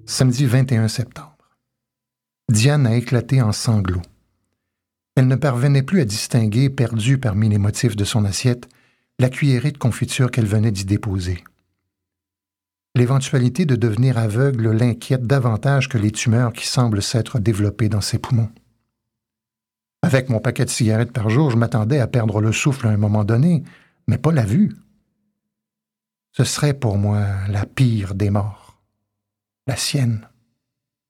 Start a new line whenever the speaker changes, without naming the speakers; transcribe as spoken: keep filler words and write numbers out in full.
Samedi vingt et un septembre. Diane a éclaté en sanglots. Elle ne parvenait plus à distinguer, perdue parmi les motifs de son assiette, la cuillerée de confiture qu'elle venait d'y déposer. L'éventualité de devenir aveugle l'inquiète davantage que les tumeurs qui semblent s'être développées dans ses poumons. Avec mon paquet de cigarettes par jour, je m'attendais à perdre le souffle à un moment donné, mais pas la vue. Ce serait pour moi la pire des morts, la sienne.